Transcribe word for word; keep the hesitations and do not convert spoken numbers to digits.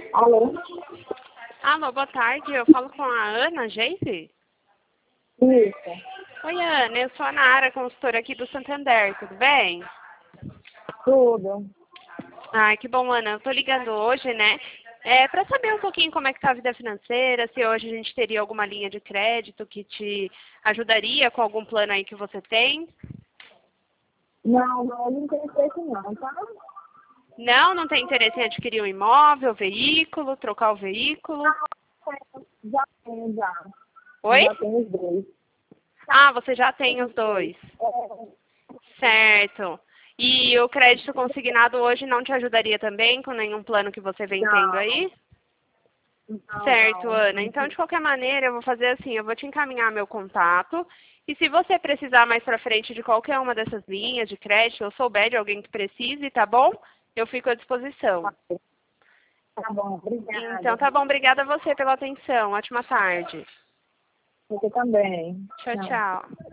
Alô? Alô, boa tarde. Eu falo com a Ana Geise? Isso. Oi, Ana. Eu sou a Nara, consultora aqui do Santander. Tudo bem? Tudo. Ai, que bom, Ana. Eu tô ligando hoje, né? É, para saber um pouquinho como é que tá a vida financeira, se hoje a gente teria alguma linha de crédito que te ajudaria com algum plano aí que você tem. Não, não, eu não tenho interesse não, tá? Não, não tem interesse em adquirir um imóvel, veículo, trocar o veículo? Já tenho, já. Oi? Já tenho os dois. Ah, você já tem os dois. É, Certo. E o crédito consignado hoje não te ajudaria também com nenhum plano que você vem tendo não, aí? não, Certo, não. Ana. Então, de qualquer maneira, eu vou fazer assim, eu vou te encaminhar meu contato. E se você precisar mais pra frente de qualquer uma dessas linhas de crédito, ou souber de alguém que precise, tá bom? Eu fico à disposição. Tá bom, obrigada. Então, tá bom. Obrigada a você pela atenção. Ótima tarde. Você também. Tchau, Tchau. tchau.